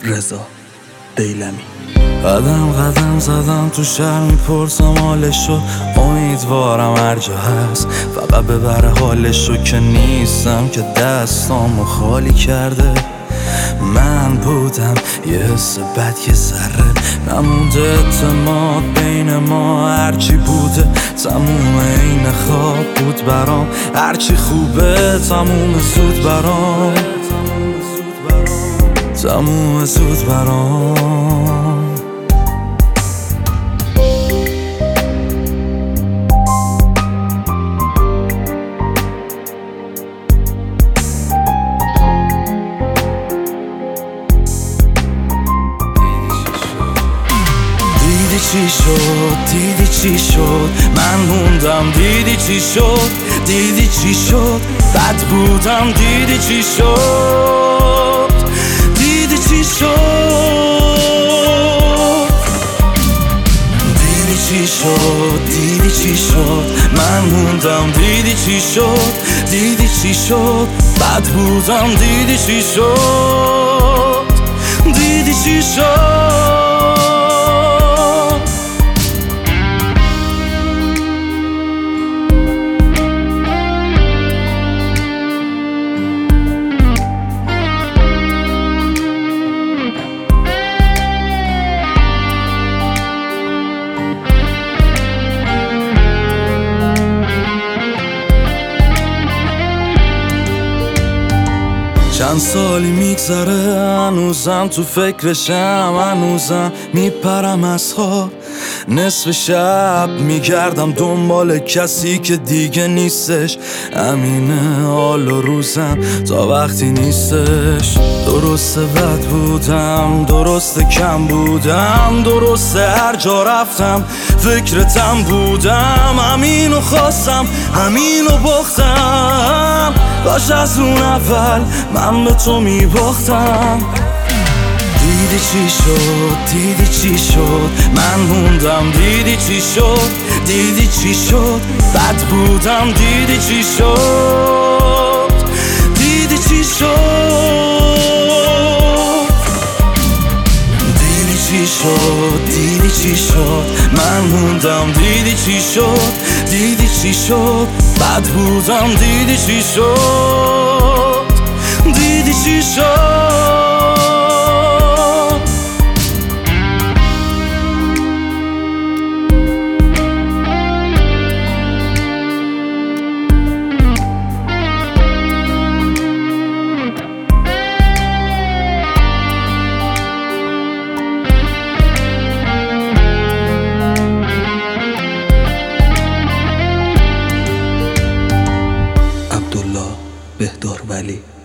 رضا دیلمی. قدم قدم زدم تو شهر، میپرسم حالشو، امیدوارم هر جا هست فقط ببره حالشو، که نیستم که دستامو خالی کرده. من بودم یه حس بد که ذره نمونده، اعتماد بین ما هرچی بوده تموم این خواب بود برام، هرچی خوبه تموم زود برام، تموم زود برام. چی شد؟ دیدی چی شد؟ من موندم. دیدی چی شد؟ دیدی چی شد؟ بد بودم. دیدی چی شد؟ دیدی چی شد؟ دیدی چی شد؟ دیدی چی شد؟ من موندم. دیدی چی شد؟ دیدی چی شد؟ بد بودم. دیدی چی شد؟ دیدی چی شد؟ چند سالی میگذره هنوزم تو فکرشم، هنوزم میپرم از خواب، نصف شب میگردم دنبال کسی که دیگه نیستش. همینه حال و روزم تا وقتی نیستش. درسته بد بودم، درسته کم بودم، درسته هر جا رفتم فکرتم بودم. همینو خواستم، همینو باختم، باش از اون اول من به تو میباختم. دیدی چی شد؟ دیدی چی شد؟ من موندم. دیدی چی شد؟ دیدی چی شد؟ بد بودم. دیدی چی شد؟ دیدی چی شد؟ دیدی چی شد؟ دیدی چی شد؟ من موندم. دیدی چی شد؟ دیدی چی شد؟ بد بودم. دیدی چی شد؟ دیدی چی شد؟ بهدار ولی